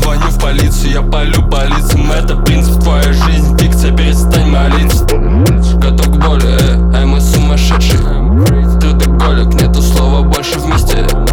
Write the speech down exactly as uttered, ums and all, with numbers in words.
звоню в полицию, я палю по лицам. Это принцип, твоя жизнь фикция, перестань молиться. Готов к боли, э, ай мы сумасшедшие. Трудоголик, нету слова больше вместе.